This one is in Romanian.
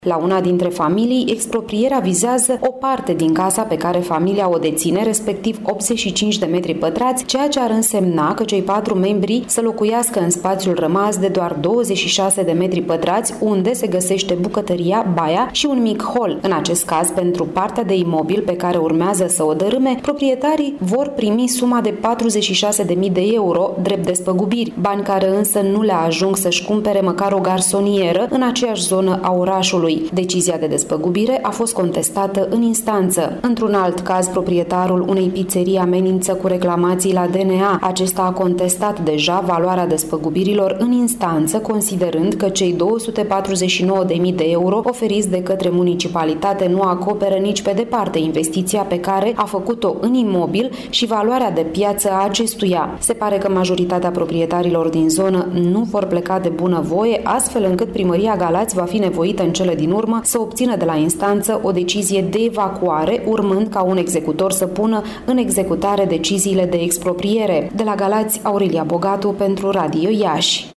La una dintre familii, exproprierea vizează o parte din casa pe care familia o deține, respectiv 85 de metri pătrați, ceea ce ar însemna că cei 4 membri să locuiască în spațiul rămas de doar 26 de metri pătrați, unde se găsește bucătăria, baia și un mic hol. În acest caz, pentru partea de imobil pe care urmează să o dărâme, proprietarii vor primi suma de 46.000 de euro drept despăgubiri, bani care însă nu le ajung să-și cumpere măcar o garsonieră în aceeași zonă a orașului. Decizia de despăgubire a fost contestată în instanță. Într-un alt caz, proprietarul unei pizzerii amenință cu reclamații la DNA. Acesta a contestat deja valoarea despăgubirilor în instanță, considerând că cei 249.000 de euro oferiți de către municipalitate nu acoperă nici pe departe investiția pe care a făcut-o în imobil și valoarea de piață a acestuia. Se pare că majoritatea proprietarilor din zonă nu vor pleca de bunăvoie, astfel încât Primăria Galați va fi nevoită în cele din urmă să obțină de la instanță o decizie de evacuare, urmând ca un executor să pună în executare deciziile de expropriere. De la Galați, Aurelia Bogatu pentru Radio Iași.